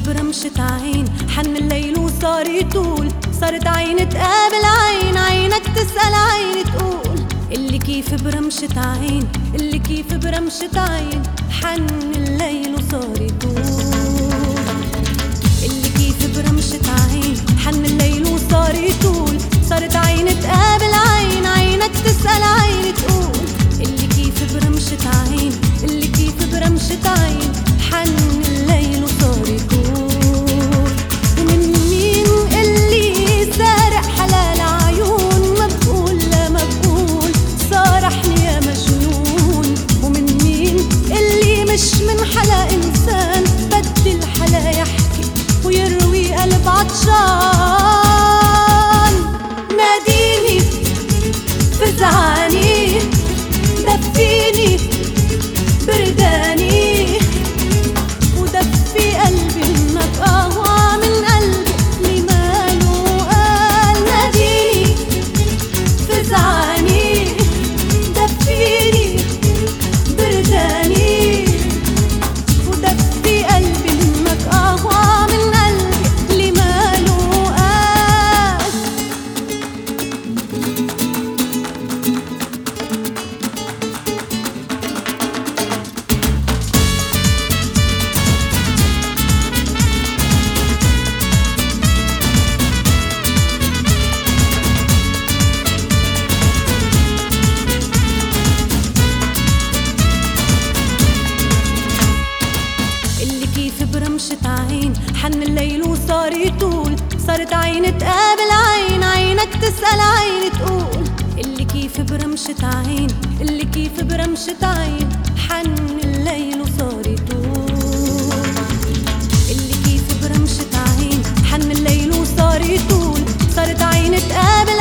برمشة عين حن الليل وصار يطول، صارت عين تقابل عين، عينك تسأل عين تقول. اللي كيف برمشة عين، اللي كيف برمشة عين حن الليل وصار يطول. اللي كيف برمشة عين حن الليل وصار يطول، صارت عين تقابل عين، عينك تسأل عين تقول. اللي كيف برمشة عين، اللي كيف برمشة عين حن الليل وصار يطول. ومن مين اللي سارق حلال عيون، ما بقول لا ما بقول صارحني يا مجنون. ومن مين اللي مش من حلا إنسان، بدل حلا يحكي ويروي قلب عطشان. ناديني فزعاني، دفيني برداني، ودفي قلبي انك اقوى من قلبي اللي ماله قال. ناديني فزعاني، دفيني برداني، ودفي قلبي انك اقوى من قلبي اللي ماله قال. برمشة عين حن الليل وصار يطول، صارت عين تقابل عين، عينك تسأل عين تقول. اللي كيف برمشة عين، اللي كيف برمشة عين حن الليل وصار يطول. اللي كيف برمشة عين حن الليل وصار يطول، صارت عين تقابل